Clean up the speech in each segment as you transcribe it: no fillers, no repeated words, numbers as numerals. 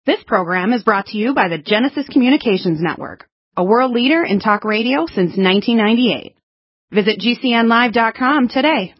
This program is brought to you by the Genesis Communications Network, a world leader in talk radio since 1998. Visit GCNlive.com today.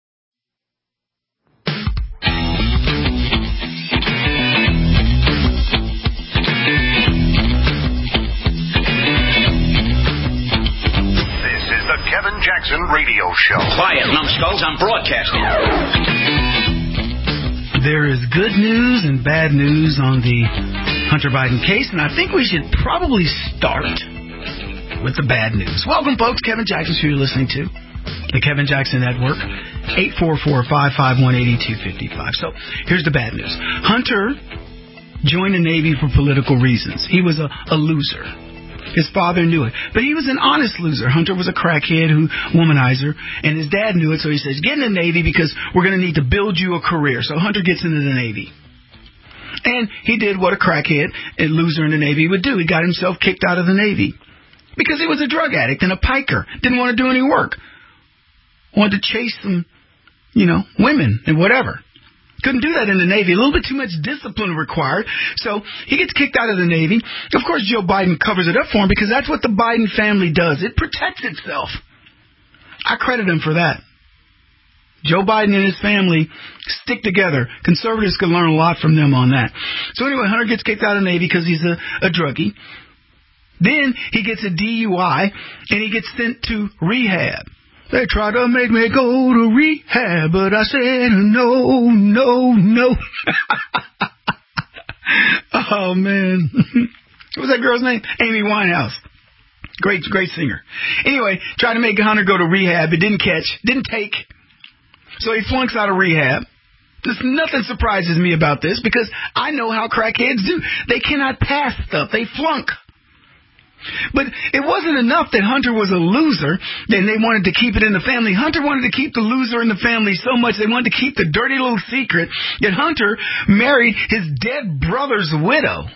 This is the Kevin Jackson Radio Show. Quiet, numbskulls, I'm broadcasting. There is good news and bad news on the Hunter Biden case, and I think we should probably start with the bad news. Welcome, folks. Kevin Jackson, who you're listening to, the Kevin Jackson Network, 844-551-8255. So here's the bad news. Hunter joined the Navy for political reasons. He was a loser. His father knew it. But he was an honest loser. Hunter was a crackhead, womanizer, and his dad knew it, so he says, get in the Navy because we're going to need to build you a career. So Hunter gets into the Navy. And he did what a crackhead and loser in the Navy would do. He got himself kicked out of the Navy because he was a drug addict and a piker. Didn't want to do any work. Wanted to chase some, women and whatever. Couldn't do that in the Navy. A little bit too much discipline required. So he gets kicked out of the Navy. Of course, Joe Biden covers it up for him because that's what the Biden family does. It protects itself. I credit him for that. Joe Biden and his family stick together. Conservatives can learn a lot from them on that. So anyway, Hunter gets kicked out of the Navy because he's a druggie. Then he gets a DUI and he gets sent to rehab. They tried to make me go to rehab, but I said no. Oh, man. What was that girl's name? Amy Winehouse. Great singer. Anyway, tried to make Hunter go to rehab. It didn't take. So he flunks out of rehab. Nothing surprises me about this because I know how crackheads do. They cannot pass stuff. They flunk. But it wasn't enough that Hunter was a loser, and they wanted to keep it in the family. Hunter wanted to keep the loser in the family so much they wanted to keep the dirty little secret that Hunter married his dead brother's widow.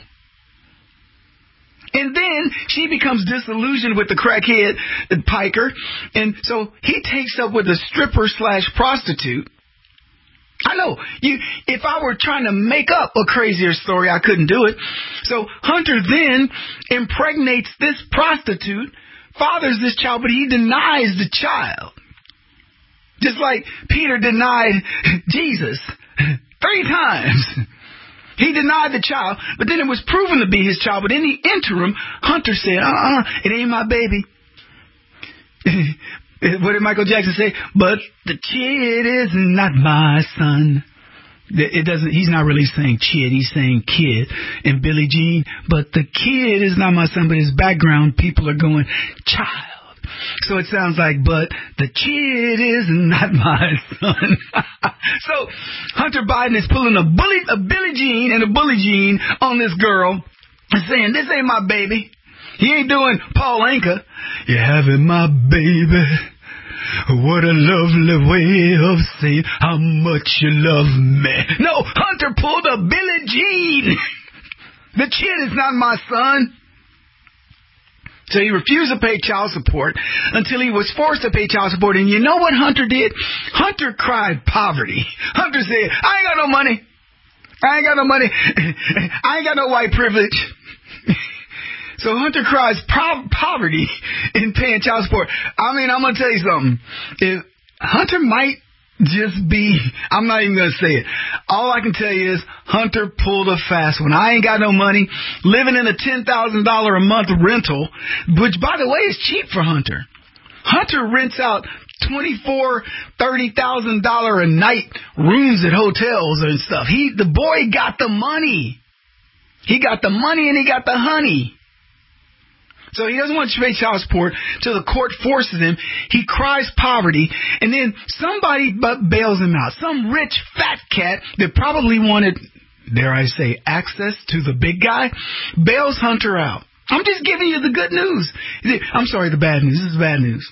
And then she becomes disillusioned with the crackhead, the piker, and so he takes up with a stripper/prostitute. I know. If I were trying to make up a crazier story, I couldn't do it. So Hunter then impregnates this prostitute, fathers this child, but he denies the child. Just like Peter denied Jesus 3 times. He denied the child, but then it was proven to be his child. But in the interim, Hunter said, it ain't my baby. What did Michael Jackson say? But the kid is not my son. He's not really saying kid, he's saying kid. And Billie Jean, but the kid is not my son, but his background, people are going, child. So it sounds like, but the kid is not my son. So Hunter Biden is pulling a Billie Jean and a Bully Jean on this girl and saying, this ain't my baby. He ain't doing Paul Anka. You're having my baby. What a lovely way of saying how much you love me. No, Hunter pulled a Billie Jean. The kid is not my son. So he refused to pay child support until he was forced to pay child support. And you know what Hunter did? Hunter cried poverty. Hunter said, I ain't got no money. I ain't got no white privilege. So Hunter cries poverty in paying child support. I mean, I'm going to tell you something. If Hunter might just be, I'm not even going to say it. All I can tell you is Hunter pulled a fast one. I ain't got no money, living in a $10,000 a month rental, which, by the way, is cheap for Hunter. Hunter rents out $24,000, $30,000 a night rooms at hotels and stuff. The boy got the money. He got the money and he got the honey. So he doesn't want to pay child support till the court forces him. He cries poverty, and then somebody bails him out. Some rich fat cat that probably wanted, dare I say, access to the big guy, bails Hunter out. I'm just giving you the good news. I'm sorry, the bad news. This is bad news.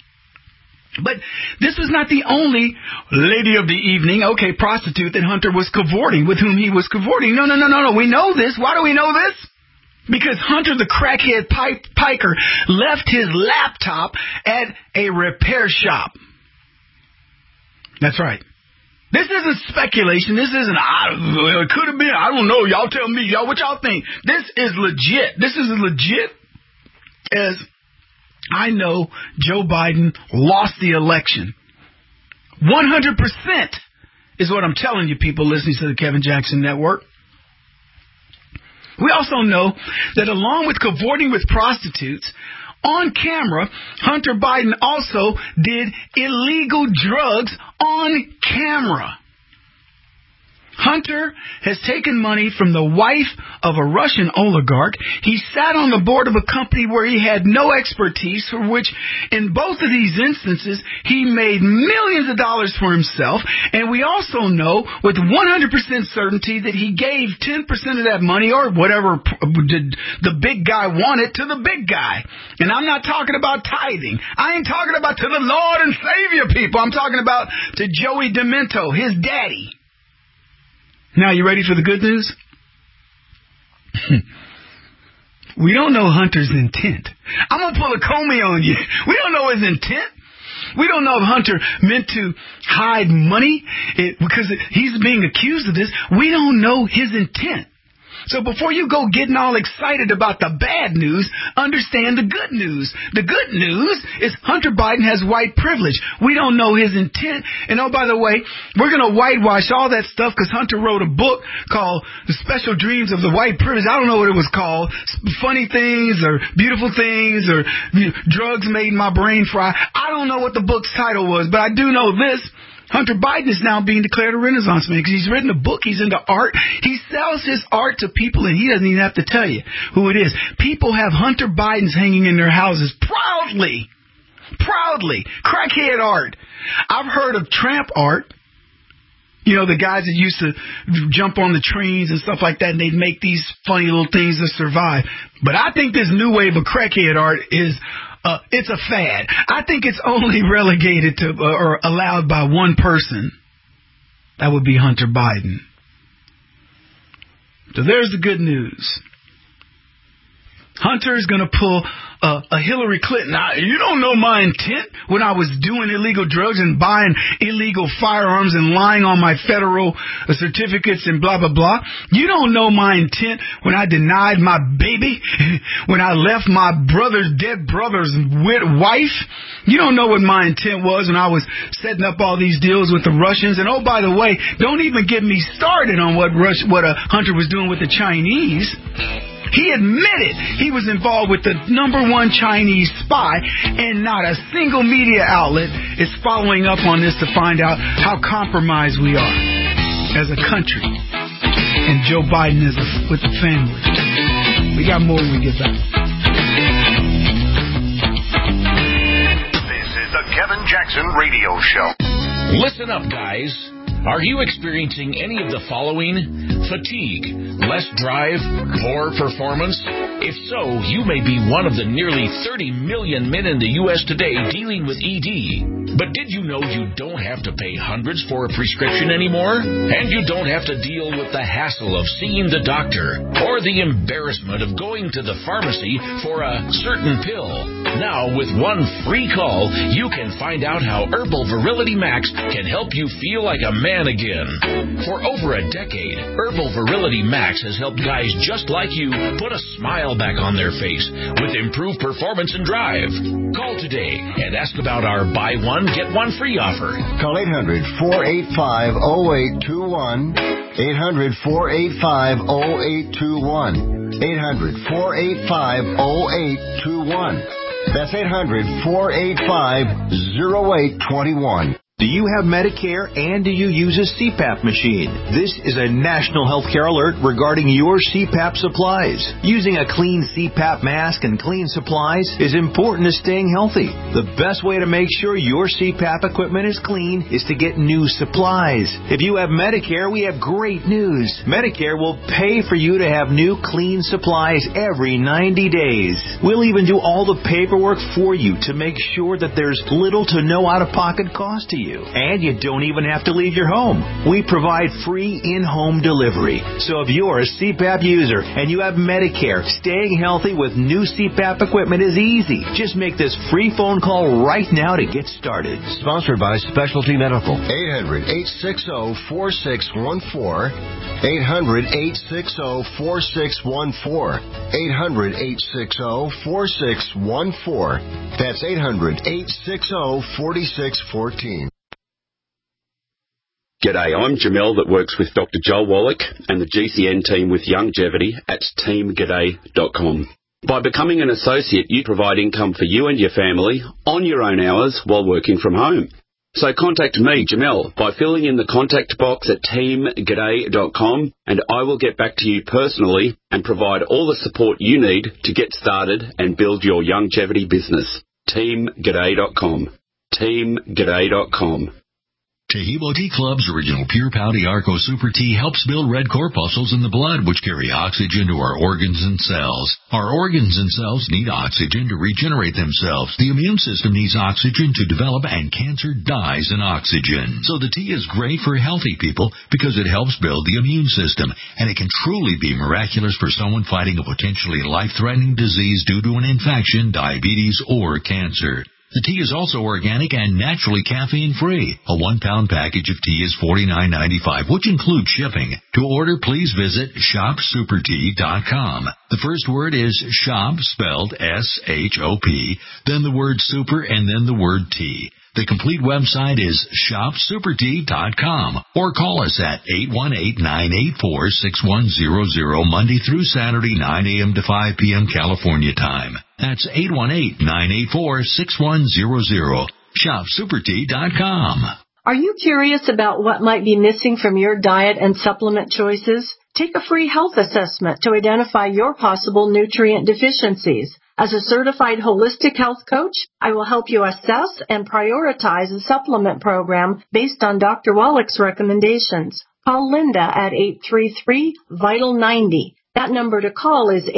But this was not the only lady of the evening, prostitute that Hunter was cavorting, with whom he was cavorting. No. We know this. Why do we know this? Because Hunter, the crackhead piker, left his laptop at a repair shop. That's right. This isn't speculation. This isn't, it could have been, I don't know. Y'all tell me, y'all, what y'all think. This is legit. This is as legit as I know Joe Biden lost the election. 100% is what I'm telling you, people listening to the Kevin Jackson Network. We also know that along with cavorting with prostitutes, on camera, Hunter Biden also did illegal drugs on camera. Hunter has taken money from the wife of a Russian oligarch. He sat on the board of a company where he had no expertise, for which in both of these instances he made millions of dollars for himself. And we also know with 100% certainty that he gave 10% of that money or whatever the big guy wanted to the big guy. And I'm not talking about tithing. I ain't talking about to the Lord and Savior people. I'm talking about to Joey Demento, his daddy. Now, you ready for the good news? We don't know Hunter's intent. I'm going to pull a Comey on you. We don't know his intent. We don't know if Hunter meant to hide money because he's being accused of this. We don't know his intent. So before you go getting all excited about the bad news, understand the good news. The good news is Hunter Biden has white privilege. We don't know his intent. And oh, by the way, we're going to whitewash all that stuff because Hunter wrote a book called The Special Dreams of the White Privilege. I don't know what it was called. Funny things or beautiful things or drugs made my brain fry. I don't know what the book's title was, but I do know this. Hunter Biden is now being declared a Renaissance man because he's written a book. He's into art. He sells his art to people, and he doesn't even have to tell you who it is. People have Hunter Bidens hanging in their houses proudly. Crackhead art. I've heard of tramp art. You know, the guys that used to jump on the trains and stuff like that, and they'd make these funny little things to survive. But I think this new wave of crackhead art is... it's a fad. I think it's only relegated to or allowed by one person. That would be Hunter Biden. So there's the good news. Hunter is going to pull a Hillary Clinton. Now, you don't know my intent when I was doing illegal drugs and buying illegal firearms and lying on my federal certificates and blah, blah, blah. You don't know my intent when I denied my baby, when I left my dead brother's wife. You don't know what my intent was when I was setting up all these deals with the Russians. And oh, by the way, don't even get me started on what Hunter was doing with the Chinese. He admitted he was involved with the #1 Chinese spy, and not a single media outlet is following up on this to find out how compromised we are as a country. And Joe Biden is with the family. We got more when we get back. This is the Kevin Jackson Radio Show. Listen up, guys. Are you experiencing any of the following? Fatigue, less drive, poor performance? If so, you may be one of the nearly 30 million men in the U.S. today dealing with ED. But did you know you don't have to pay hundreds for a prescription anymore? And you don't have to deal with the hassle of seeing the doctor or the embarrassment of going to the pharmacy for a certain pill. Now, with one free call, you can find out how Herbal Virility Max can help you feel like a man again. For over a decade, Herbal Virility Max has helped guys just like you put a smile back on their face with improved performance and drive. Call today and ask about our buy one, get one free offer. Call 800-485-0821. 800-485-0821. 800-485-0821. That's 800-485-0821. Do you have Medicare and do you use a CPAP machine? This is a national healthcare alert regarding your CPAP supplies. Using a clean CPAP mask and clean supplies is important to staying healthy. The best way to make sure your CPAP equipment is clean is to get new supplies. If you have Medicare, we have great news. Medicare will pay for you to have new clean supplies every 90 days. We'll even do all the paperwork for you to make sure that there's little to no out-of-pocket cost to you. you. And you don't even have to leave your home. We provide free in-home delivery. So if you're a CPAP user and you have Medicare, staying healthy with new CPAP equipment is easy. Just make this free phone call right now to get started. Sponsored by Specialty Medical. 800-860-4614. 800-860-4614. 800-860-4614. That's 800-860-4614. G'day, I'm Jamel that works with Dr. Joel Wallach and the GCN team with Longevity at teamg'day.com. By becoming an associate, you provide income for you and your family on your own hours while working from home. So contact me, Jamel, by filling in the contact box at teamg'day.com, and I will get back to you personally and provide all the support you need to get started and build your longevity business. teamg'day.com. teamg'day.com. Tehebo Tea Club's original Pure Pouty Arco Super Tea helps build red corpuscles in the blood, which carry oxygen to our organs and cells. Our organs and cells need oxygen to regenerate themselves. The immune system needs oxygen to develop, and cancer dies in oxygen. So the tea is great for healthy people because it helps build the immune system, and it can truly be miraculous for someone fighting a potentially life-threatening disease due to an infection, diabetes, or cancer. The tea is also organic and naturally caffeine-free. A 1-pound package of tea is $49.95, which includes shipping. To order, please visit shopsupertea.com. The first word is shop, spelled S-H-O-P, then the word super, and then the word tea. The complete website is shopsupertea.com, or call us at 818-984-6100 Monday through Saturday, 9 a.m. to 5 p.m. California time. That's 818-984-6100. shopsupertea.com. Are you curious about what might be missing from your diet and supplement choices? Take a free health assessment to identify your possible nutrient deficiencies. As a certified holistic health coach, I will help you assess and prioritize a supplement program based on Dr. Wallach's recommendations. Call Linda at 833-VITAL-90. That number to call is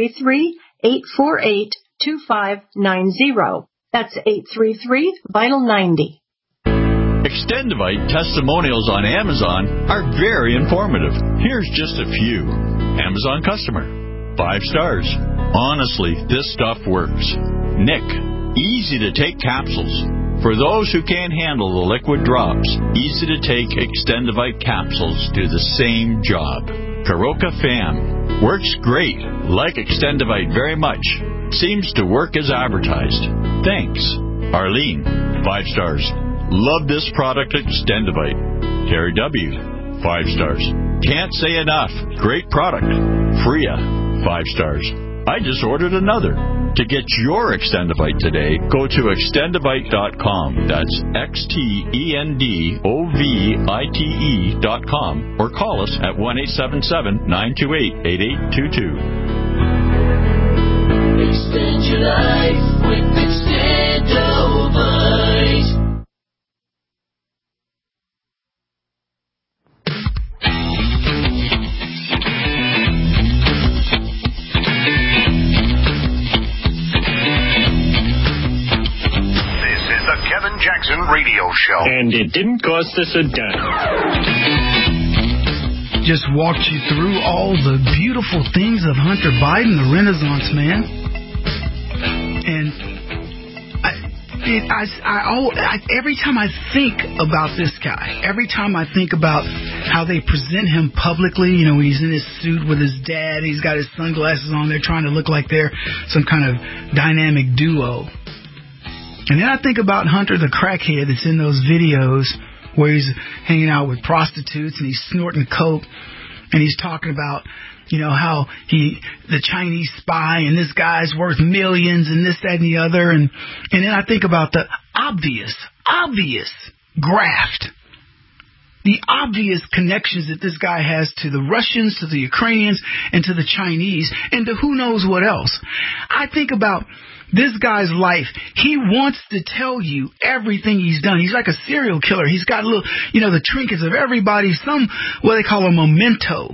833-848-2590. That's 833-VITAL-90. Extendivite testimonials on Amazon are very informative. Here's just a few. Amazon customer. 5 stars. Honestly, this stuff works. Nick. Easy to take capsules. For those who can't handle the liquid drops, easy to take Extendivite capsules do the same job. Karoka Fam. Works great. Like Extendivite very much. Seems to work as advertised. Thanks. Arlene. 5 stars. Love this product, Extendivite. Terry W. 5 stars. Can't say enough. Great product. Freya. 5 stars. I just ordered another. To get your Extendivite today, go to extendivite.com. That's XTENDOVITE.com, or call us at 1-877-928-8822. Extend your life with Extendovite. Kevin Jackson Radio Show. And it didn't cost us a dime. Just walked you through all the beautiful things of Hunter Biden, the Renaissance man. And every time I think about this guy, every time I think about how they present him publicly, you know, when he's in his suit with his dad, he's got his sunglasses on, they're trying to look like they're some kind of dynamic duo. And then I think about Hunter the crackhead that's in those videos where he's hanging out with prostitutes and he's snorting coke and he's talking about, you know, how the Chinese spy and this guy's worth millions and this, that, and the other. And then I think about the obvious graft, the obvious connections that this guy has to the Russians, to the Ukrainians, and to the Chinese, and to who knows what else. I think about this guy's life. He wants to tell you everything he's done. He's like a serial killer. He's got little, you know, the trinkets of everybody, what they call a memento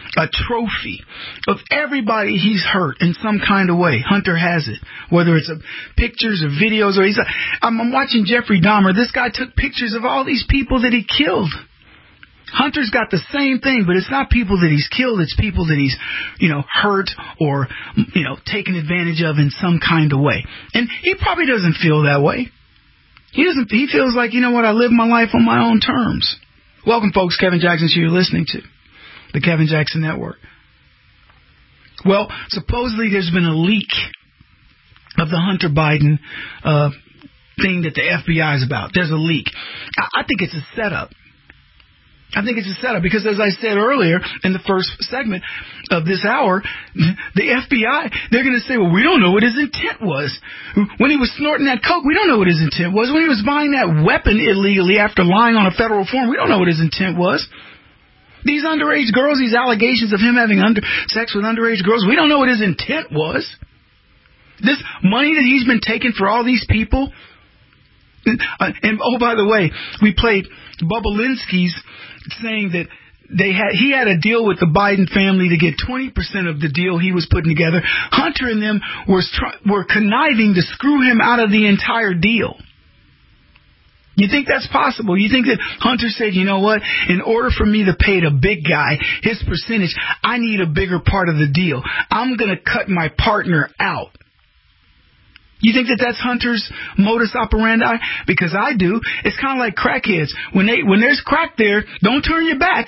a trophy of everybody he's hurt in some kind of way. Hunter has it, whether it's pictures or videos, or I'm watching Jeffrey Dahmer. This guy took pictures of all these people that he killed. Hunter's got the same thing, but it's not people that he's killed. It's people that he's, hurt or, taken advantage of in some kind of way. And he probably doesn't feel that way. He feels like, I live my life on my own terms. Welcome, folks. Kevin Jackson Show you're listening to. The Kevin Jackson Network. Well, supposedly there's been a leak of the Hunter Biden thing that the FBI is about. There's a leak. I think it's a setup. Because, as I said earlier in the first segment of this hour, the FBI, they're going to say, well, we don't know what his intent was. When he was snorting that coke, we don't know what his intent was. When he was buying that weapon illegally after lying on a federal form, we don't know what his intent was. These underage girls, these allegations of him having sex with underage girls, we don't know what his intent was. This money that he's been taking for all these people. And, oh, by the way, we played Bubba Linsky's saying that he had a deal with the Biden family to get 20% of the deal he was putting together. Hunter and them were conniving to screw him out of the entire deal. You think that's possible? You think that Hunter said, you know what, in order for me to pay the big guy his percentage, I need a bigger part of the deal. I'm going to cut my partner out. You think that that's Hunter's modus operandi? Because I do. It's kind of like crackheads. When there's crack there, don't turn your back.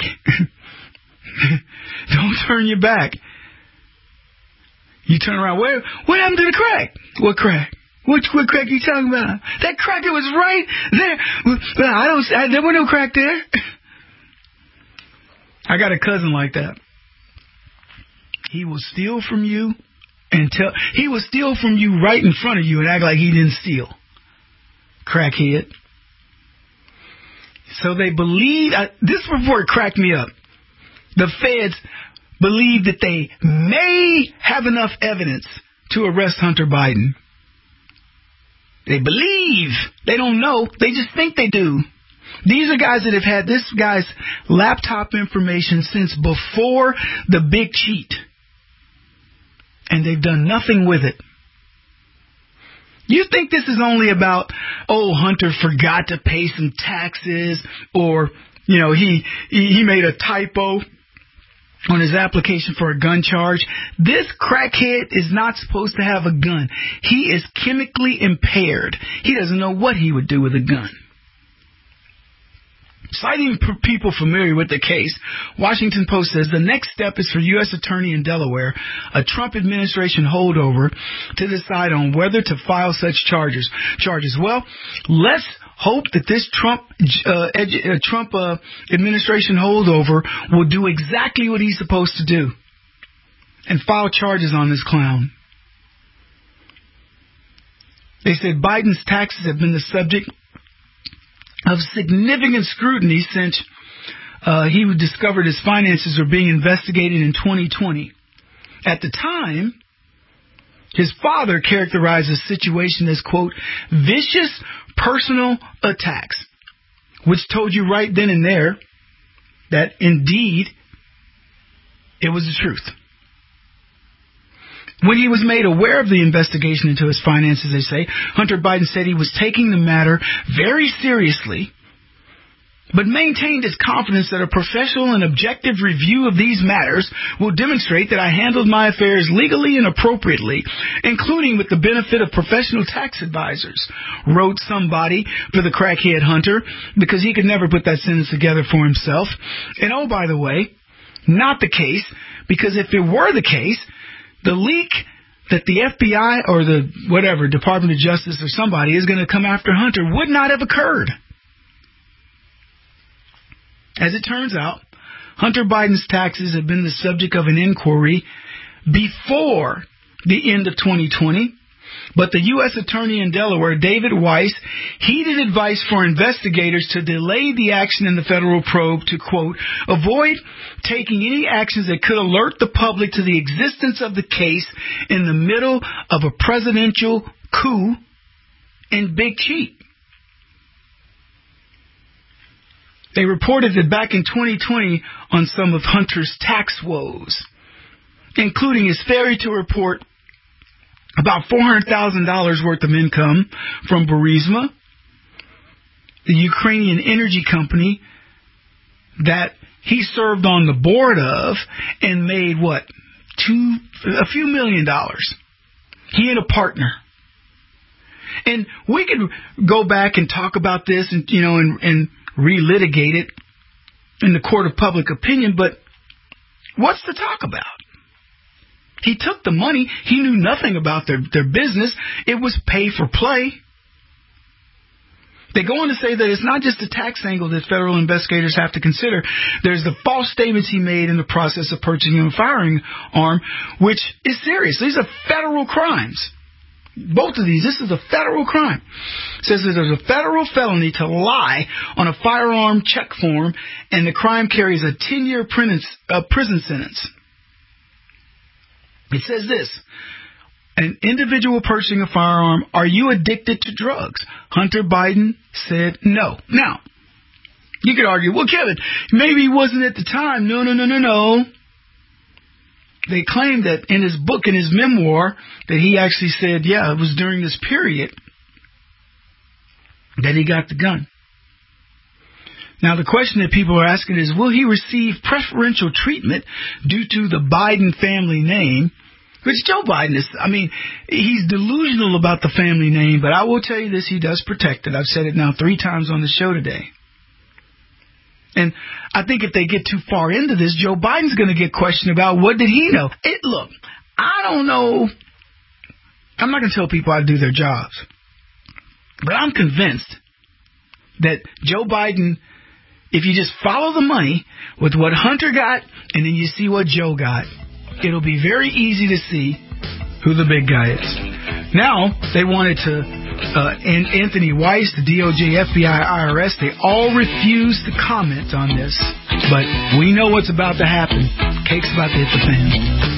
Don't turn your back. You turn around. What happened to the crack? What crack? What crack are you talking about? That crack, it was right there. There was no crack there. I got a cousin like that. He will steal from you. He will steal from you right in front of you and act like he didn't steal. Crackhead. So they believe, this report cracked me up. The feds believe that they may have enough evidence to arrest Hunter Biden. They believe. They don't know. They just think they do. These are guys that have had this guy's laptop information since before the big cheat. And they've done nothing with it. You think this is only about, Hunter forgot to pay some taxes, or, he made a typo on his application for a gun charge. This crackhead is not supposed to have a gun. He is chemically impaired. He doesn't know what he would do with a gun. Citing people familiar with the case, Washington Post says the next step is for U.S. Attorney in Delaware, a Trump administration holdover, to decide on whether to file such charges. Well, let's hope that this Trump administration holdover will do exactly what he's supposed to do and file charges on this clown. They said Biden's taxes have been the subject of significant scrutiny since he discovered his finances were being investigated in 2020. At the time, his father characterized the situation as, quote, vicious personal attacks, which told you right then and there that indeed it was the truth. When he was made aware of the investigation into his finances, they say, Hunter Biden said he was taking the matter very seriously, but maintained his confidence that a professional and objective review of these matters will demonstrate that I handled my affairs legally and appropriately, including with the benefit of professional tax advisors, wrote somebody for the crackhead Hunter, because he could never put that sentence together for himself. And oh, by the way, not the case, because if it were the case, the leak that the FBI or the Department of Justice or somebody is going to come after Hunter would not have occurred. As it turns out, Hunter Biden's taxes have been the subject of an inquiry before the end of 2020. But the U.S. Attorney in Delaware, David Weiss, heeded advice for investigators to delay the action in the federal probe to, quote, avoid taking any actions that could alert the public to the existence of the case in the middle of a presidential coup and big cheat. They reported that back in 2020 on some of Hunter's tax woes, including his failure to report about $400,000 worth of income from Burisma, the Ukrainian energy company that he served on the board of and made a few $1 million. He and a partner. And we could go back and talk about this and relitigate it in the court of public opinion, but what's to talk about? He took the money. He knew nothing about their business. It was pay for play. They go on to say that it's not just the tax angle that federal investigators have to consider. There's the false statements he made in the process of purchasing a firearm, which is serious. These are federal crimes. Both of these, this is a federal crime. It says that there's a federal felony to lie on a firearm check form, and the crime carries a 10-year prison sentence. It says this: an individual purchasing a firearm, are you addicted to drugs? Hunter Biden said no. Now, you could argue, well, Kevin, maybe he wasn't at the time. No. They claim that in his book, in his memoir, that he actually said, yeah, it was during this period that he got the gun. Now, the question that people are asking is, will he receive preferential treatment due to the Biden family name? Which Joe Biden is, he's delusional about the family name, but I will tell you this, he does protect it. I've said it now 3 times on the show today. And I think if they get too far into this, Joe Biden's going to get questioned about what did he know. Look, I don't know. I'm not going to tell people how to do their jobs. But I'm convinced that Joe Biden, if you just follow the money with what Hunter got and then you see what Joe got, it'll be very easy to see who the big guy is. Now, they wanted to, Anthony Weiss, the DOJ, FBI, IRS, they all refused to comment on this. But we know what's about to happen. Cake's about to hit the fan.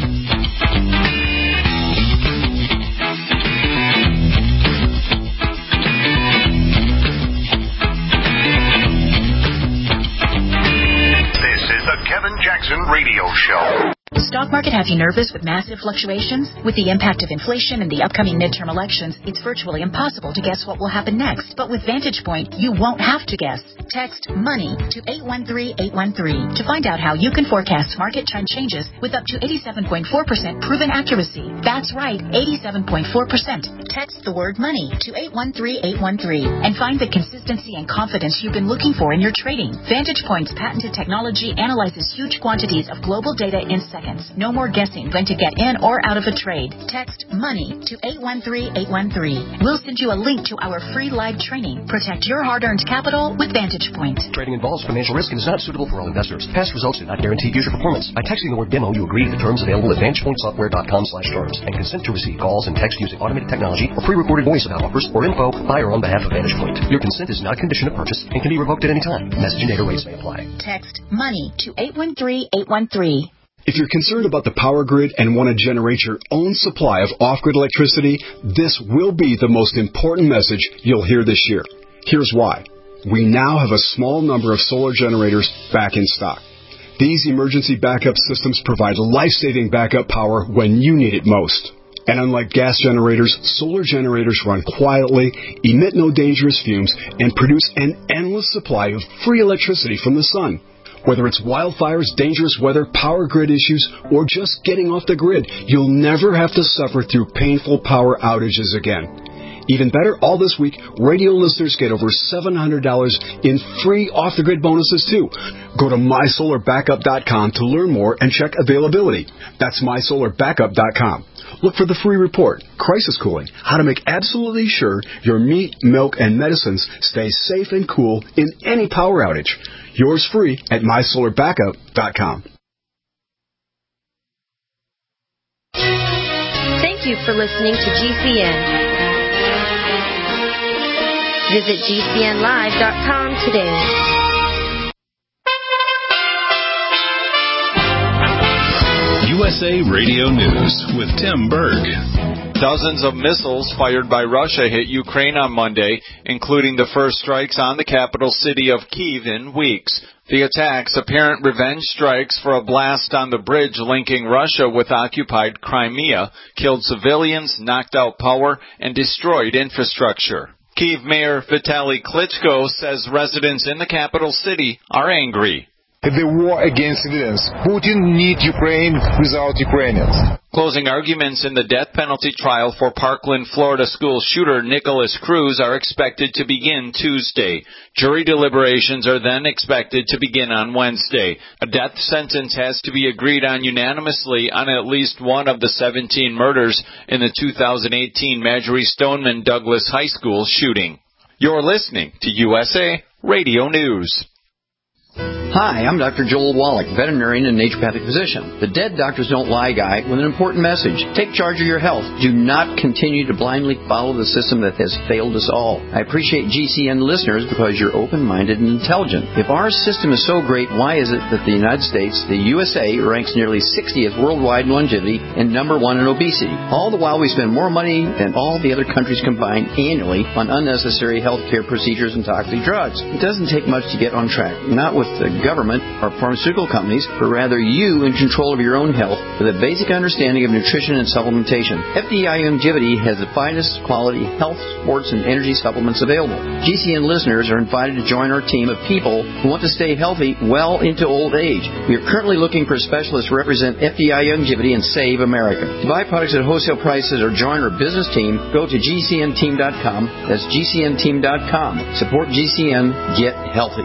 This is the Kevin Jackson Radio Show. The stock market have you nervous with massive fluctuations? With the impact of inflation and the upcoming midterm elections, it's virtually impossible to guess what will happen next. But with Vantage Point, you won't have to guess. Text MONEY to 813-813 to find out how you can forecast market trend changes with up to 87.4% proven accuracy. That's right, 87.4%. Text the word MONEY to 813-813 and find the consistency and confidence you've been looking for in your trading. Vantage Point's patented technology analyzes huge quantities of global data in seconds. No more guessing when to get in or out of a trade. Text MONEY to 813-813. We'll send you a link to our free live training. Protect your hard-earned capital with Vantage Point. Trading involves financial risk and is not suitable for all investors. Past results do not guarantee future performance. By texting the word demo, you agree to the terms available at VantagePointSoftware.com/terms and consent to receive calls and text using automated technology or pre-recorded voice about offers or info by or on behalf of Vantage Point. Your consent is not a condition of purchase and can be revoked at any time. Message and data rates may apply. Text MONEY to 813-813. If you're concerned about the power grid and want to generate your own supply of off-grid electricity, this will be the most important message you'll hear this year. Here's why. We now have a small number of solar generators back in stock. These emergency backup systems provide life-saving backup power when you need it most. And unlike gas generators, solar generators run quietly, emit no dangerous fumes, and produce an endless supply of free electricity from the sun. Whether it's wildfires, dangerous weather, power grid issues, or just getting off the grid, you'll never have to suffer through painful power outages again. Even better, all this week, radio listeners get over $700 in free off-the-grid bonuses, too. Go to MySolarBackup.com to learn more and check availability. That's MySolarBackup.com. Look for the free report, Crisis Cooling, how to make absolutely sure your meat, milk, and medicines stay safe and cool in any power outage. Yours free at MySolarBackup.com. Thank you for listening to GCN. Visit GCNlive.com today. USA Radio News with Tim Berg. Dozens of missiles fired by Russia hit Ukraine on Monday, including the first strikes on the capital city of Kyiv in weeks. The attacks, apparent revenge strikes for a blast on the bridge linking Russia with occupied Crimea, killed civilians, knocked out power, and destroyed infrastructure. Kyiv Mayor Vitaly Klitschko says residents in the capital city are angry. The war against civilians. Putin needs Ukraine without Ukrainians. Closing arguments in the death penalty trial for Parkland, Florida school shooter Nicholas Cruz are expected to begin Tuesday. Jury deliberations are then expected to begin on Wednesday. A death sentence has to be agreed on unanimously on at least one of the 17 murders in the 2018 Marjorie Stoneman Douglas High School shooting. You're listening to USA Radio News. Hi, I'm Dr. Joel Wallach, veterinarian and naturopathic physician. The Dead Doctors Don't Lie guy with an important message. Take charge of your health. Do not continue to blindly follow the system that has failed us all. I appreciate GCN listeners because you're open-minded and intelligent. If our system is so great, why is it that the United States, the USA, ranks nearly 60th worldwide in longevity and number 1 in obesity? All the while we spend more money than all the other countries combined annually on unnecessary health care procedures and toxic drugs. It doesn't take much to get on track. Not with the government or pharmaceutical companies, but rather you in control of your own health with a basic understanding of nutrition and supplementation. FDI Longevity has the finest quality health, sports, and energy supplements available. GCN listeners are invited to join our team of people who want to stay healthy well into old age. We are currently looking for specialists to represent FDI Longevity and Save America. To buy products at wholesale prices or join our business team, go to GCNteam.com. That's GCNteam.com. Support GCN. Get healthy.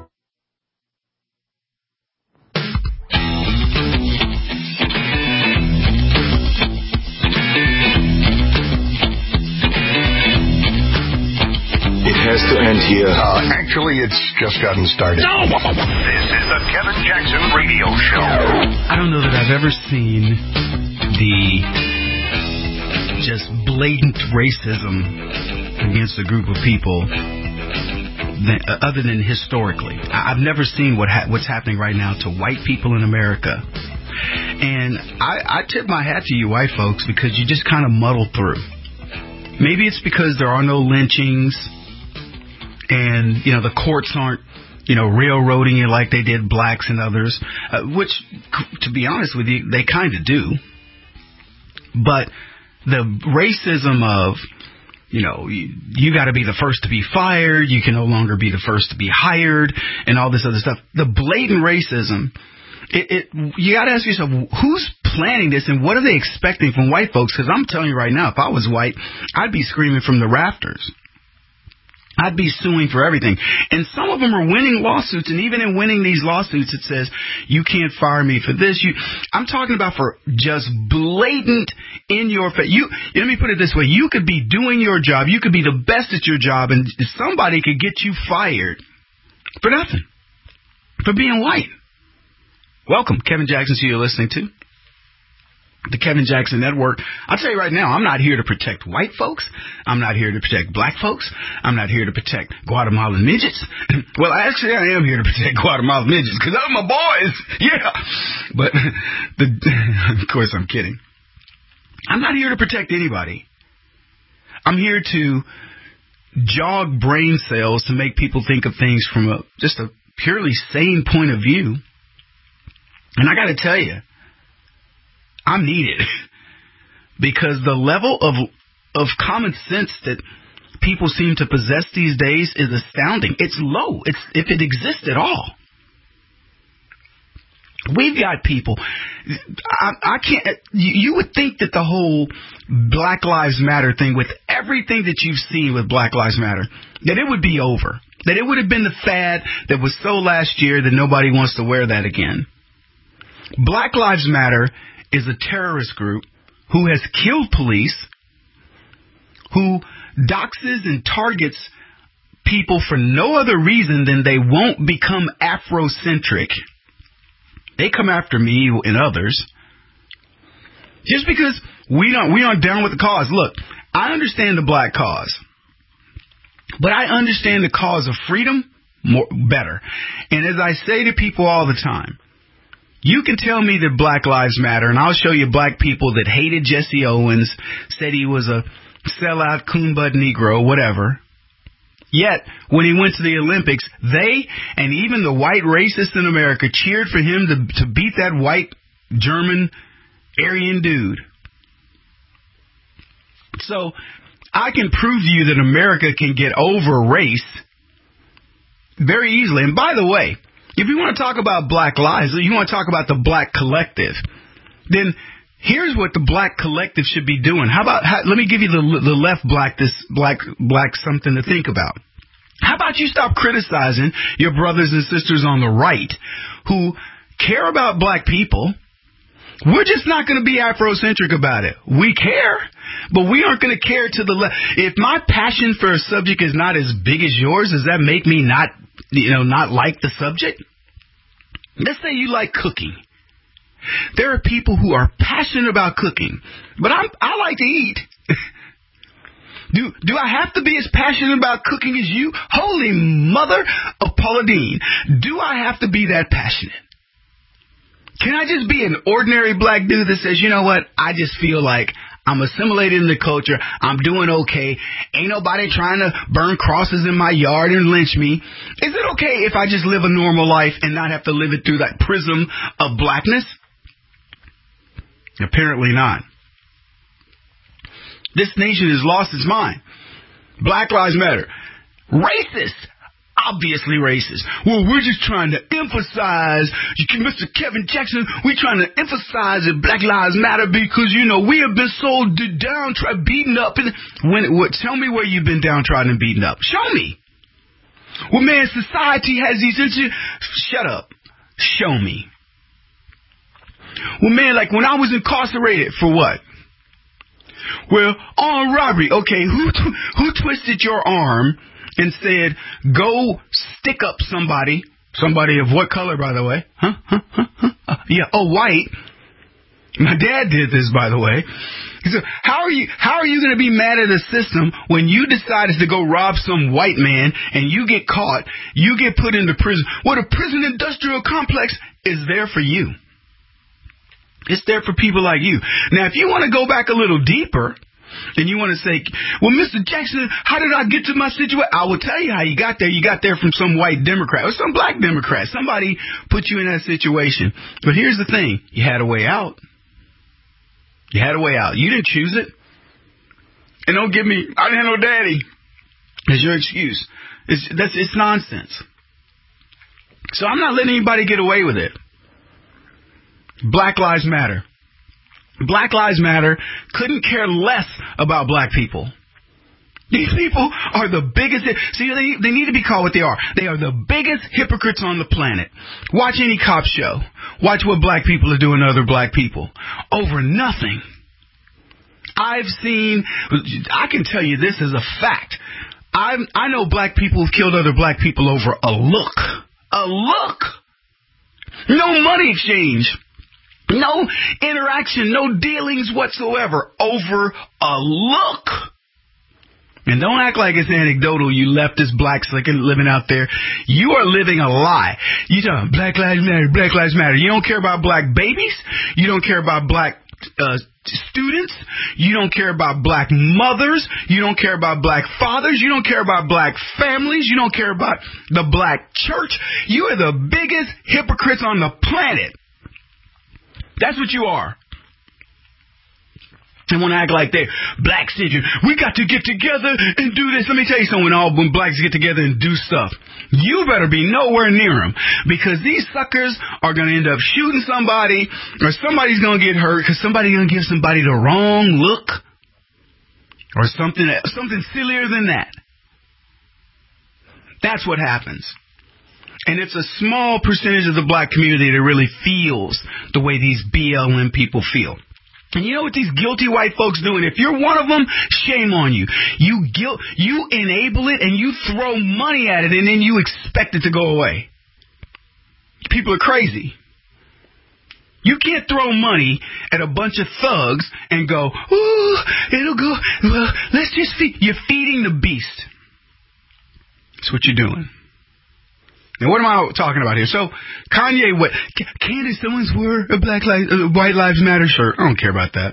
Has to end here. Actually, it's just gotten started. No! This is the Kevin Jackson Radio Show. I don't know that I've ever seen the just blatant racism against a group of people other than historically. I've never seen what's happening right now to white people in America. And I tip my hat to you white folks because you just kind of muddle through. Maybe it's because there are no lynchings. And, the courts aren't, railroading you like they did blacks and others, which, to be honest with you, they kind of do. But the racism of, you got to be the first to be fired, you can no longer be the first to be hired, and all this other stuff. The blatant racism, you got to ask yourself, who's planning this and what are they expecting from white folks? Because I'm telling you right now, if I was white, I'd be screaming from the rafters. I'd be suing for everything. And some of them are winning lawsuits, and even in winning these lawsuits, it says, you can't fire me for this. I'm talking about for just blatant in your face. Let me put it this way. You could be doing your job. You could be the best at your job, and somebody could get you fired for nothing, for being white. Welcome. Kevin Jackson, who you're listening to. The Kevin Jackson Network. I'll tell you right now, I'm not here to protect white folks. I'm not here to protect black folks. I'm not here to protect Guatemalan midgets. Well, actually, I am here to protect Guatemalan midgets because those are my boys. Yeah. But, of course, I'm kidding. I'm not here to protect anybody. I'm here to jog brain cells to make people think of things from just a purely sane point of view. And I got to tell you, I'm needed because the level of common sense that people seem to possess these days is astounding. It's low. If it exists at all. We've got people. I can't. You would think that the whole Black Lives Matter thing, with everything that you've seen with Black Lives Matter, that it would be over. That it would have been the fad that was so last year that nobody wants to wear that again. Black Lives Matter is a terrorist group who has killed police, who doxes and targets people for no other reason than they won't become Afrocentric. They come after me and others just because we aren't down with the cause. Look, I understand the black cause, but I understand the cause of freedom better. And as I say to people all the time, You can tell me that Black Lives Matter, and I'll show you black people that hated Jesse Owens, said he was a sellout, coon-butt Negro, whatever. Yet, when he went to the Olympics, they and even the white racists in America cheered for him to beat that white German Aryan dude. So, I can prove to you that America can get over race very easily. And by the way, if you want to talk about black lives, you want to talk about the black collective, then here's what the black collective should be doing. Let me give you the left black something to think about. How about you stop criticizing your brothers and sisters on the right who care about black people? We're just not going to be Afrocentric about it. We care, but we aren't going to care to the left. If my passion for a subject is not as big as yours, does that make me not like the subject? Let's say you like cooking. There are people who are passionate about cooking, but I like to eat. Do I have to be as passionate about cooking as you? Holy mother of Paula Deen. Do I have to be that passionate? Can I just be an ordinary black dude that says, you know what, I just feel like I'm assimilated in the culture, I'm doing okay, ain't nobody trying to burn crosses in my yard and lynch me. Is it okay if I just live a normal life and not have to live it through that prism of blackness? Apparently not. This nation has lost its mind. Black Lives Matter. Racist. Obviously racist. Well, we're just trying to emphasize, Mr. Kevin Jackson, we're trying to emphasize that Black Lives Matter because, we have been so downtrodden, beaten up. Tell me where you've been downtrodden and beaten up. Show me. Well, man, society has these issues. Shut up. Show me. Well, man, like when I was incarcerated, for what? Well, armed robbery. Okay, who twisted your arm and said, go stick up somebody of what color, by the way? White. My dad did this, by the way. So how are you going to be mad at a system when you decided to go rob some white man and you get caught, you get put into prison? Well, the prison industrial complex is there for you. It's there for people like you. Now, if you want to go back a little deeper, and you want to say, well, Mr. Jackson, how did I get to my situation? I will tell you how you got there. You got there from some white Democrat or some black Democrat. Somebody put you in that situation. But here's the thing. You had a way out. You had a way out. You didn't choose it. And don't give me, I didn't have no daddy as your excuse. It's nonsense. So I'm not letting anybody get away with it. Black Lives Matter. Black Lives Matter couldn't care less about black people. These people are the biggest. See, they need to be called what they are. They are the biggest hypocrites on the planet. Watch any cop show. Watch what black people are doing to other black people. Over nothing. I can tell you this as a fact. I know black people who've killed other black people over a look. A look. No money exchange. No interaction, no dealings whatsoever, over a look. And don't act like it's anecdotal, you leftist blacks living out there. You are living a lie. You talking Black Lives Matter, Black Lives Matter. You don't care about black babies. You don't care about black students. You don't care about black mothers. You don't care about black fathers. You don't care about black families. You don't care about the black church. You are the biggest hypocrites on the planet. That's what you are. They want to act like they're black centered. We got to get together and do this. Let me tell you something. When blacks get together and do stuff, you better be nowhere near them, because these suckers are going to end up shooting somebody, or somebody's going to get hurt because somebody's going to give somebody the wrong look, or something sillier than that. That's what happens. And it's a small percentage of the black community that really feels the way these BLM people feel. And you know what these guilty white folks do? And if you're one of them, shame on you. You enable it and you throw money at it, and then you expect it to go away. People are crazy. You can't throw money at a bunch of thugs and go, ooh, it'll go, well, let's just feed. You're feeding the beast. That's what you're doing. Now, what am I talking about here? So, Kanye, Candace Owens wore a White Lives Matter shirt. I don't care about that.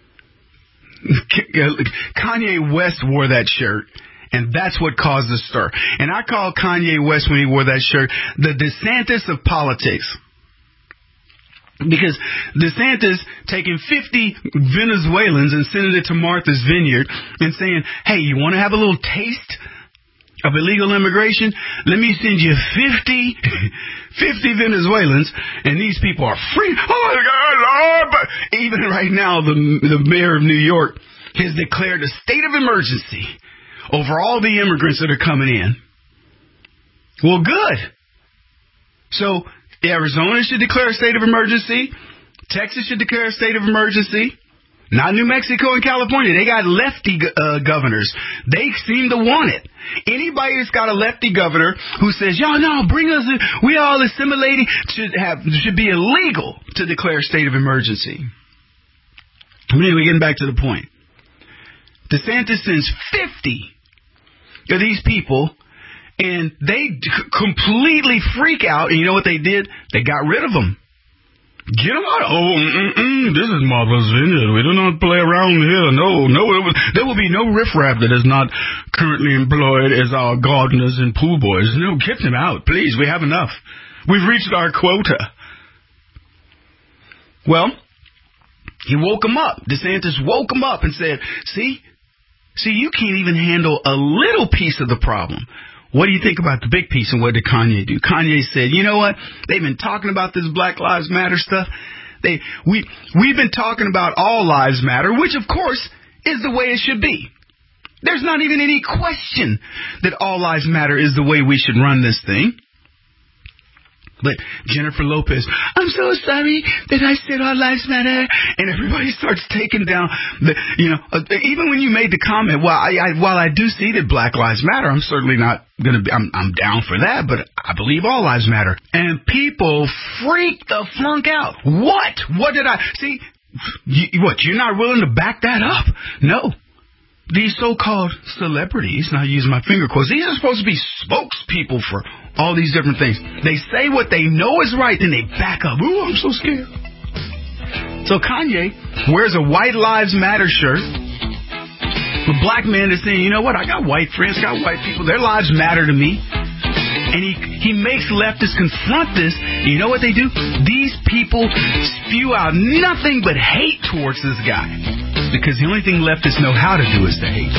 Kanye West wore that shirt, and that's what caused the stir. And I call Kanye West, when he wore that shirt, the DeSantis of politics. Because DeSantis taking 50 Venezuelans and sending it to Martha's Vineyard and saying, hey, you want to have a little taste of illegal immigration? Let me send you 50 Venezuelans, and these people are free. Oh my God, Lord! But even right now, the mayor of New York has declared a state of emergency over all the immigrants that are coming in. Well, good. So Arizona should declare a state of emergency. Texas should declare a state of emergency. Not New Mexico and California. They got lefty governors. They seem to want it. Anybody that's got a lefty governor who says, "Y'all, no, bring us in, we all assimilating," should be illegal to declare a state of emergency. Anyway, getting back to the point. DeSantis sends 50 of these people, and they completely freak out. And you know what they did? They got rid of them. Get them out. This is Martha's Vineyard. We do not play around here. No, there will be no riffraff that is not currently employed as our gardeners and pool boys. No, get them out, please. We have enough. We've reached our quota. Well, he woke them up. DeSantis woke them up and said, see, you can't even handle a little piece of the problem. What do you think about the big piece, and what did Kanye do? Kanye said, you know what? They've been talking about this Black Lives Matter stuff. We've been talking about all lives matter, which, of course, is the way it should be. There's not even any question that all lives matter is the way we should run this thing. But Jennifer Lopez, I'm so sorry that I said all lives matter, and everybody starts taking down even when you made the comment, while I do see that Black Lives Matter, I'm certainly not going to be, I'm down for that, but I believe all lives matter. And people freak the flunk out. What did I see? You're not willing to back that up? No. These so-called celebrities, and I use my finger quotes, these are supposed to be spokespeople for all these different things. They say what they know is right, then they back up. Ooh, I'm so scared. So Kanye wears a White Lives Matter shirt. The black man is saying, you know what, I got white friends, got white people, their lives matter to me. And he makes leftists confront this. You know what they do? These people spew out nothing but hate towards this guy. Because the only thing leftists know how to do is to hate.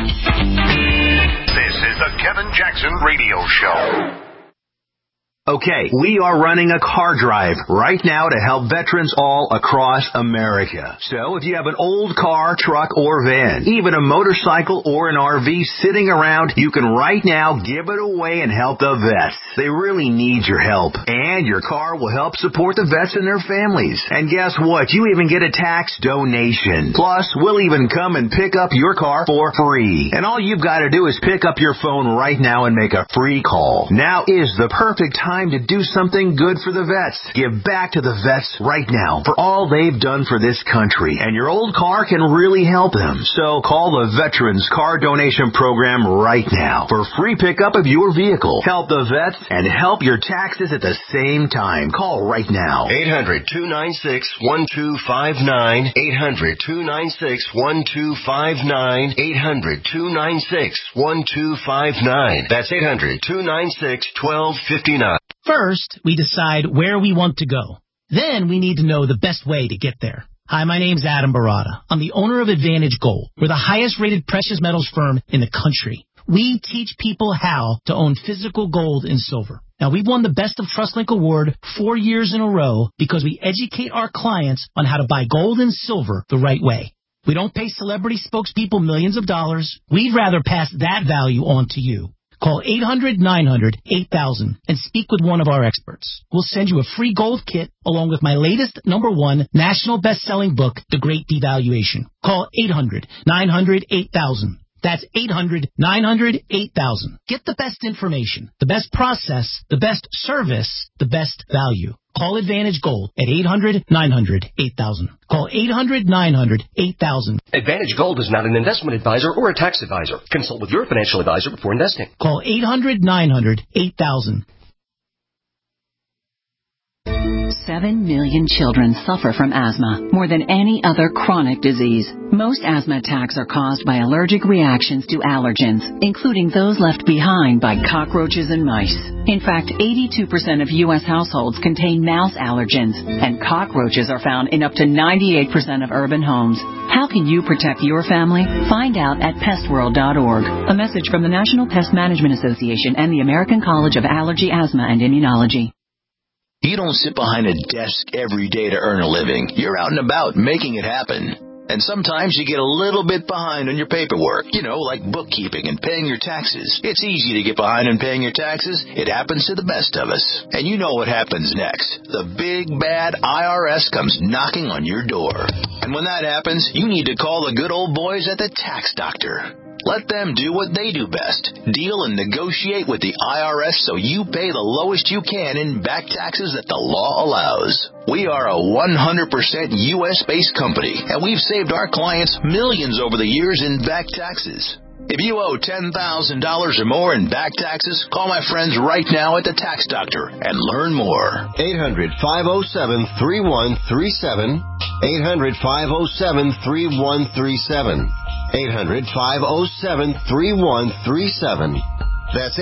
This is the Kevin Jackson Radio Show. Okay, we are running a car drive right now to help veterans all across America. So if you have an old car, truck, or van, even a motorcycle or an RV sitting around, you can right now give it away and help the vets. They really need your help. And your car will help support the vets and their families. And guess what? You even get a tax donation. Plus, we'll even come and pick up your car for free. And all you've got to do is pick up your phone right now and make a free call. Now is the perfect time to do something good for the vets. Give back to the vets right now for all they've done for this country. And your old car can really help them. So call the Veterans Car Donation Program right now for free pickup of your vehicle. Help the vets and help your taxes at the same time. Call right now. 800-296-1259. 800-296-1259. 800-296-1259. That's 800-296-1259. First, we decide where we want to go. Then we need to know the best way to get there. Hi, my name's Adam Barada. I'm the owner of Advantage Gold. We're the highest rated precious metals firm in the country. We teach people how to own physical gold and silver. Now, we've won the Best of TrustLink Award 4 years in a row because we educate our clients on how to buy gold and silver the right way. We don't pay celebrity spokespeople millions of dollars. We'd rather pass that value on to you. Call 800-900-8000 and speak with one of our experts. We'll send you a free gold kit along with my latest #1 national best-selling book, The Great Devaluation. Call 800-900-8000. That's 800-900-8000. Get the best information, the best process, the best service, the best value. Call Advantage Gold at 800-900-8000. Call 800-900-8000. Advantage Gold is not an investment advisor or a tax advisor. Consult with your financial advisor before investing. Call 800-900-8000. 7 million children suffer from asthma, more than any other chronic disease. Most asthma attacks are caused by allergic reactions to allergens, including those left behind by cockroaches and mice. In fact, 82% of U.S. households contain mouse allergens, and cockroaches are found in up to 98% of urban homes. How can you protect your family? Find out at pestworld.org. A message from the National Pest Management Association and the American College of Allergy, Asthma, and Immunology. You don't sit behind a desk every day to earn a living. You're out and about making it happen. And sometimes you get a little bit behind on your paperwork, like bookkeeping and paying your taxes. It's easy to get behind on paying your taxes. It happens to the best of us. And you know what happens next. The big, bad IRS comes knocking on your door. And when that happens, you need to call the good old boys at the Tax Doctor. Let them do what they do best. Deal and negotiate with the IRS so you pay the lowest you can in back taxes that the law allows. We are a 100% U.S.-based company, and we've saved our clients millions over the years in back taxes. If you owe $10,000 or more in back taxes, call my friends right now at the Tax Doctor and learn more. 800-507-3137. 800-507-3137. 800-507-3137. That's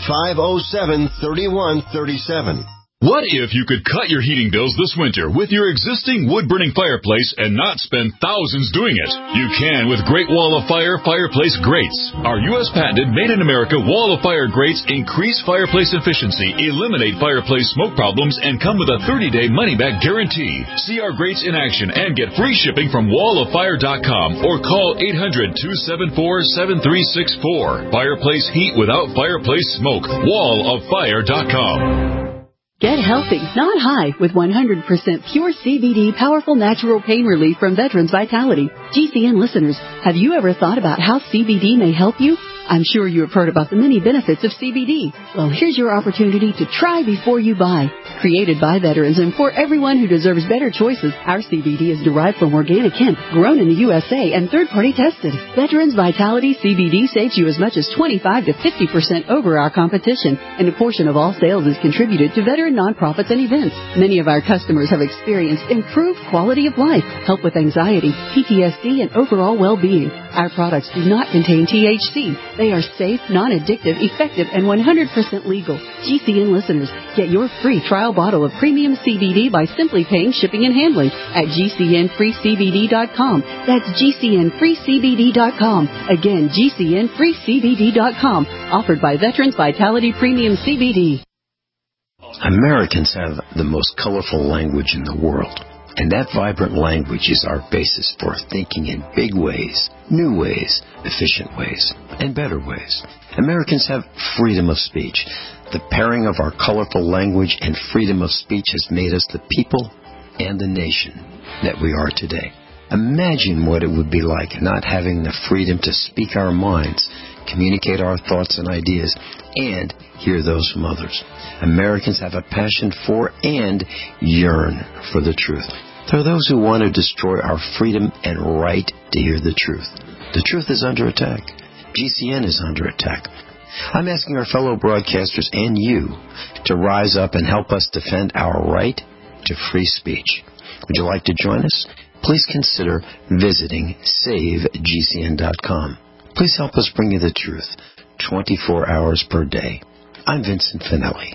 800-507-3137. What if you could cut your heating bills this winter with your existing wood-burning fireplace and not spend thousands doing it? You can with Great Wall of Fire fireplace grates. Our U.S. patented made-in-America Wall of Fire grates increase fireplace efficiency, eliminate fireplace smoke problems, and come with a 30-day money-back guarantee. See our grates in action and get free shipping from walloffire.com or call 800-274-7364. Fireplace heat without fireplace smoke. walloffire.com. Get healthy, not high, with 100% pure CBD powerful natural pain relief from Veterans Vitality. GCN listeners, have you ever thought about how CBD may help you? I'm sure you have heard about the many benefits of CBD. Well, here's your opportunity to try before you buy. Created by veterans and for everyone who deserves better choices, our CBD is derived from organic hemp, grown in the USA, and third-party tested. Veterans Vitality CBD saves you as much as 25 to 50% over our competition, and a portion of all sales is contributed to veteran nonprofits and events. Many of our customers have experienced improved quality of life, help with anxiety, PTSD, and overall well-being. Our products do not contain THC. They are safe, non-addictive, effective, and 100% legal. GCN listeners, get your free trial bottle of premium CBD by simply paying shipping and handling at GCNFreeCBD.com. That's GCNFreeCBD.com. Again, GCNFreeCBD.com. Offered by Veterans Vitality Premium CBD. Americans have the most colorful language in the world. And that vibrant language is our basis for thinking in big ways, new ways, efficient ways, and better ways. Americans have freedom of speech. The pairing of our colorful language and freedom of speech has made us the people and the nation that we are today. Imagine what it would be like not having the freedom to speak our minds, communicate our thoughts and ideas, and hear those from others. Americans have a passion for and yearn for the truth. There are those who want to destroy our freedom and right to hear the truth. The truth is under attack. GCN is under attack. I'm asking our fellow broadcasters and you to rise up and help us defend our right to free speech. Would you like to join us? Please consider visiting SaveGCN.com. Please help us bring you the truth 24 hours per day. I'm Vincent Finelli.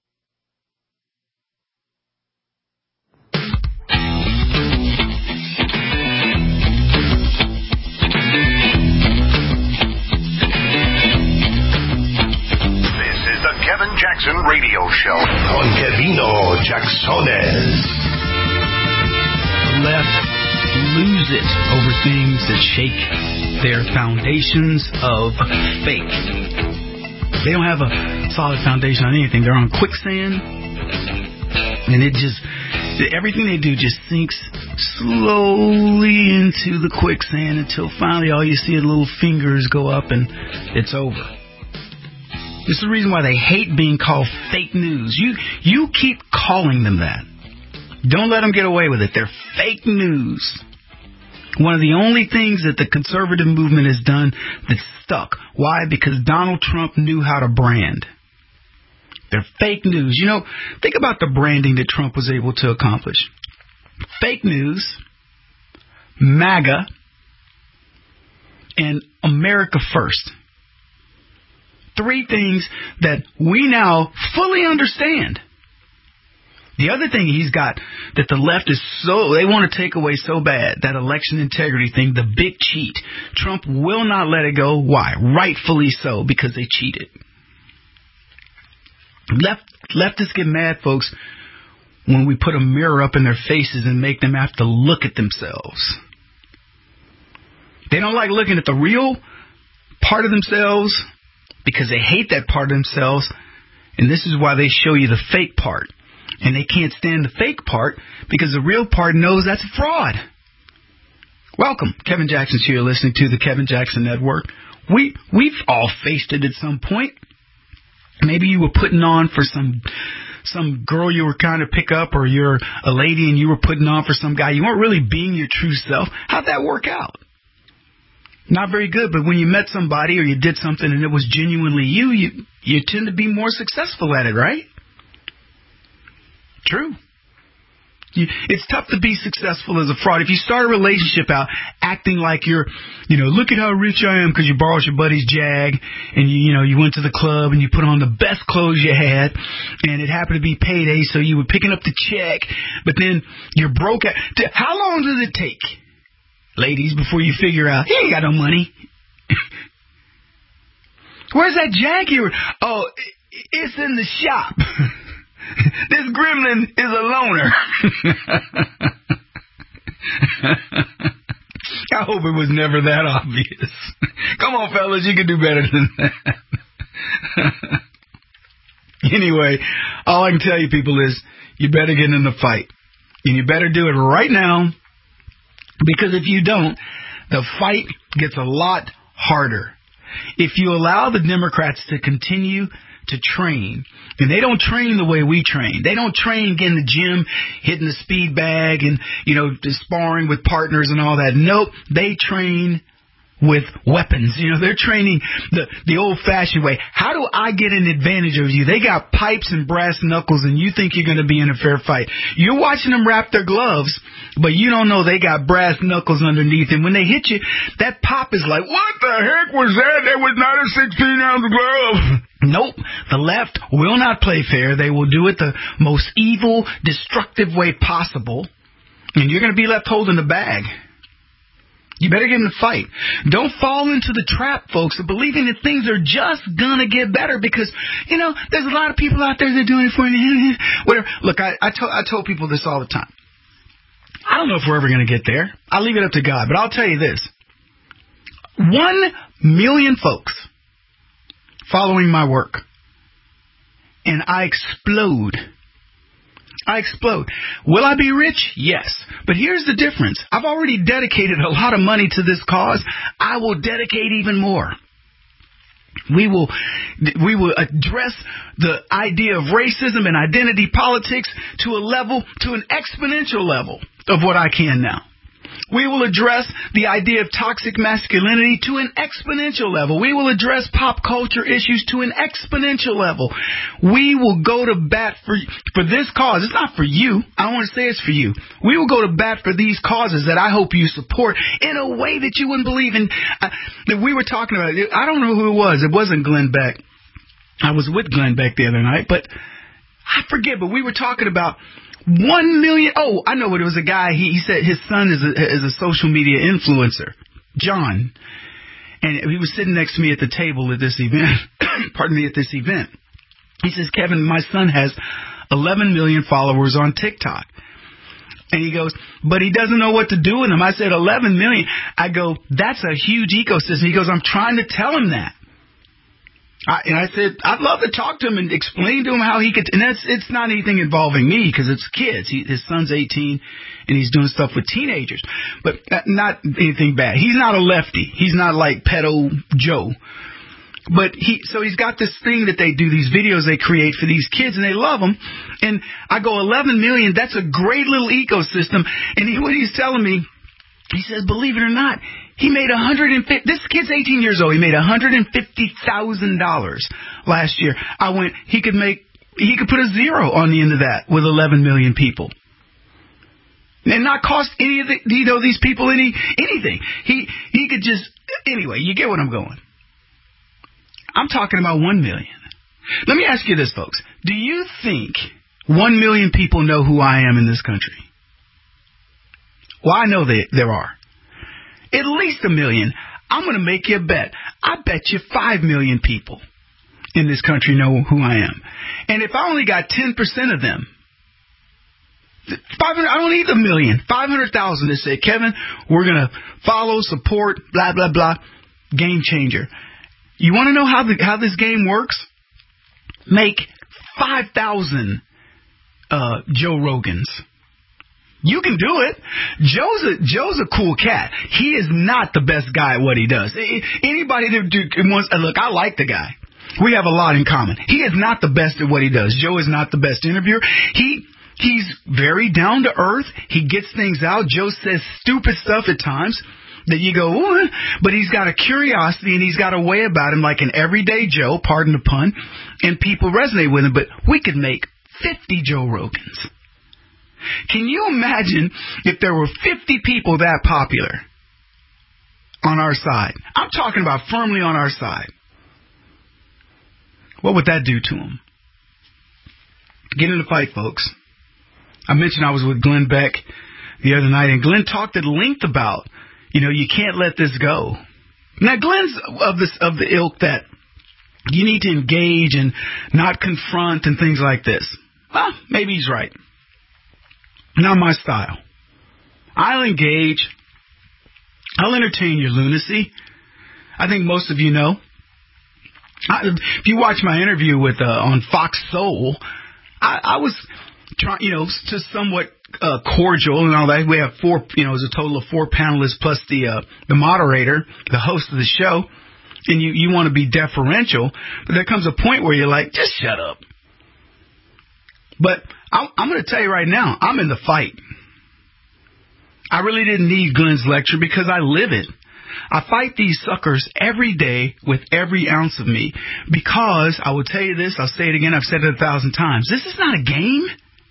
Kevin Jackson Radio Show. Con Kevino Jacksones. The left lose it over things that shake their foundations of faith. They don't have a solid foundation on anything. They're on quicksand, and everything they do just sinks slowly into the quicksand until finally all you see are little fingers go up and it's over. This is the reason why they hate being called fake news. You keep calling them that. Don't let them get away with it. They're fake news. One of the only things that the conservative movement has done that's stuck. Why? Because Donald Trump knew how to brand. They're fake news. You know, think about the branding that Trump was able to accomplish. Fake news, MAGA, and America First. 3 things that we now fully understand. The other thing he's got that the left is they want to take away so bad, that election integrity thing, the big cheat. Trump will not let it go. Why? Rightfully so, because they cheated. Leftists get mad, folks, when we put a mirror up in their faces and make them have to look at themselves. They don't like looking at the real part of themselves because they hate that part of themselves, and this is why they show you the fake part. And they can't stand the fake part because the real part knows that's a fraud. Welcome. Kevin Jackson's here listening to the Kevin Jackson Network. We've all faced it at some point. Maybe you were putting on for some girl you were trying to pick up, or you're a lady and you were putting on for some guy. You weren't really being your true self. How'd that work out? Not very good, but when you met somebody or you did something and it was genuinely you tend to be more successful at it, right? True. It's tough to be successful as a fraud. If you start a relationship out acting like you're, look at how rich I am because you borrowed your buddy's Jag and you went to the club and you put on the best clothes you had and it happened to be payday, so you were picking up the check, but then you're broke. How long does it take, ladies, before you figure out he ain't got no money? Where's that Jag here? Oh, it's in the shop. This gremlin is a loner. I hope it was never that obvious. Come on, fellas, you can do better than that. Anyway, all I can tell you people is you better get in the fight. And you better do it right now, because if you don't, the fight gets a lot harder. If you allow the Democrats to continue to train, and they don't train the way we train. They don't train getting in the gym, hitting the speed bag, and sparring with partners and all that. Nope, they train with weapons. They're training the old-fashioned way. How do I get an advantage over you? They got pipes and brass knuckles, and you think you're going to be in a fair fight. You're watching them wrap their gloves, but you don't know they got brass knuckles underneath. And when they hit you, that pop is like, what the heck was that? That was not a 16-ounce glove. Nope. The left will not play fair. They will do it the most evil, destructive way possible, and you're going to be left holding the bag. You better get in the fight. Don't fall into the trap, folks, of believing that things are just going to get better because, there's a lot of people out there that are doing it for you. Whatever. Look, I told people this all the time. I don't know if we're ever going to get there. I'll leave it up to God. But I'll tell you this. 1 million folks following my work, and I explode. Will I be rich? Yes. But here's the difference. I've already dedicated a lot of money to this cause. I will dedicate even more. We will address the idea of racism and identity politics to an exponential level of what I can now. We will address the idea of toxic masculinity to an exponential level. We will address pop culture issues to an exponential level. We will go to bat for this cause. It's not for you. I don't want to say it's for you. We will go to bat for these causes that I hope you support in a way that you wouldn't believe in. That we were talking about. I don't know who it was. It wasn't Glenn Beck. I was with Glenn Beck the other night, but I forget. But we were talking about 1 million. Oh, I know what it was. A guy. He said his son is a social media influencer, John, and he was sitting next to me at the table at this event. Pardon me, at this event. He says, Kevin, my son has 11 million followers on TikTok. And he goes, but he doesn't know what to do with them. I said, 11 million. I go, that's a huge ecosystem. He goes, I'm trying to tell him that. And I said, I'd love to talk to him and explain to him how he could. And it's not anything involving me because it's kids. His son's 18 and he's doing stuff with teenagers, but not anything bad. He's not a lefty. He's not like pedo Joe. But he's got this thing that they do, these videos they create for these kids, and they love them. And I go, 11 million, that's a great little ecosystem. And what he's telling me, he says, believe it or not, he made this kid's 18 years old. He made $150,000 last year. I went, he could make he could put a zero on the end of that with 11 million people. And not cost any of these people anything. He could just, anyway, you get what I'm going. I'm talking about 1 million. Let me ask you this, folks. Do you think 1 million people know who I am in this country? Well, I know there are. At least 1 million. I'm going to make you a bet. I bet you 5 million people in this country know who I am. And if I only got 10% of them, 500, I don't need 1 million. 500,000 to say, Kevin, we're going to follow, support, blah, blah, blah. Game changer. You want to know how this game works? Make 5,000 Joe Rogans. You can do it. Joe's a cool cat. He is not the best guy at what he does. Anybody that wants, look, I like the guy. We have a lot in common. He is not the best at what he does. Joe is not the best interviewer. He's very down to earth. He gets things out. Joe says stupid stuff at times that you go, ooh, but he's got a curiosity and he's got a way about him like an everyday Joe, pardon the pun, and people resonate with him. But we could make 50 Joe Rogans. Can you imagine if there were 50 people that popular on our side? I'm talking about firmly on our side. What would that do to them? Get in the fight, folks. I mentioned I was with Glenn Beck the other night, and Glenn talked at length about, you can't let this go. Now, Glenn's of the ilk that you need to engage and not confront and things like this. Well, maybe he's right. Not my style. I'll engage. I'll entertain your lunacy. I think most of you know. If you watch my interview with on Fox Soul, I was trying, to somewhat cordial and all that. We have four, it was a total of 4 panelists plus the moderator, the host of the show, and you want to be deferential, but there comes a point where you're like, just shut up. But I'm going to tell you right now, I'm in the fight. I really didn't need Glenn's lecture because I live it. I fight these suckers every day with every ounce of me because I will tell you this, I'll say it again, I've said it 1,000 times. This is not a game.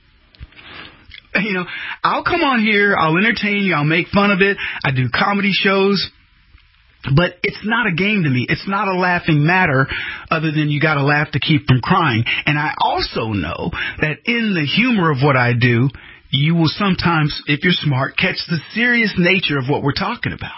I'll come on here, I'll entertain you, I'll make fun of it, I do comedy shows, but it's not a game to me. It's not a laughing matter other than you got to laugh to keep from crying. And I also know that in the humor of what I do, you will sometimes, if you're smart, catch the serious nature of what we're talking about.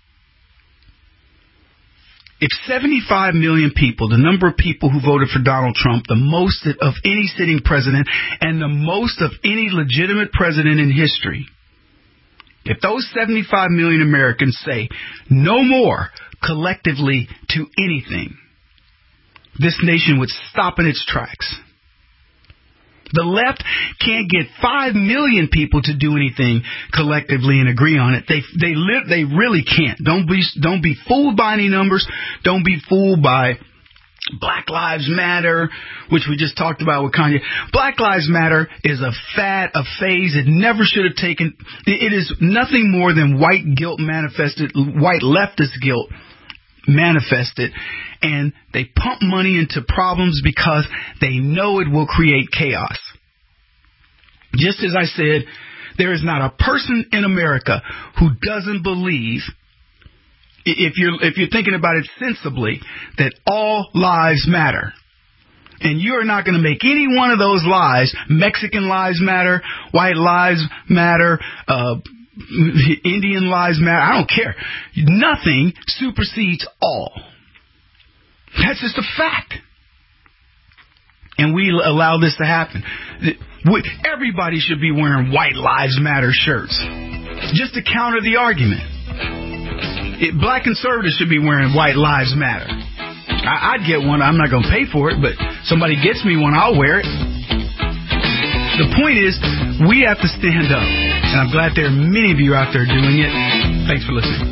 If 75 million people, the number of people who voted for Donald Trump, the most of any sitting president and the most of any legitimate president in history, if those 75 million Americans say no more collectively to anything, this nation would stop in its tracks. The left can't get 5 million people to do anything collectively and agree on it. They really can't. Don't be fooled by any numbers. Don't be fooled by Black Lives Matter, which we just talked about with Kanye. Black Lives Matter is a fad, a phase. It never should have taken. It is nothing more than white guilt manifested, white leftist guilt manifested, and they pump money into problems because they know it will create chaos. Just as I said, there is not a person in America who doesn't believe, if you're thinking about it sensibly, that all lives matter. And you are not going to make any one of those lives, Mexican lives matter, white lives matter, Indian lives matter, I don't care. Nothing supersedes all. That's just a fact. And we allow this to happen. Everybody should be wearing White Lives Matter shirts just to counter the argument. Black conservatives should be wearing White Lives Matter. I'd get one. I'm not going to pay for it, but somebody gets me one, I'll wear it. The point is, we have to stand up. And I'm glad there are many of you out there doing it. Thanks for listening.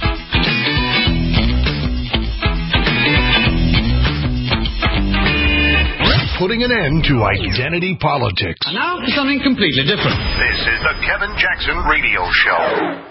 Putting an end to identity politics. And now for something completely different. This is the Kevin Jackson Radio Show.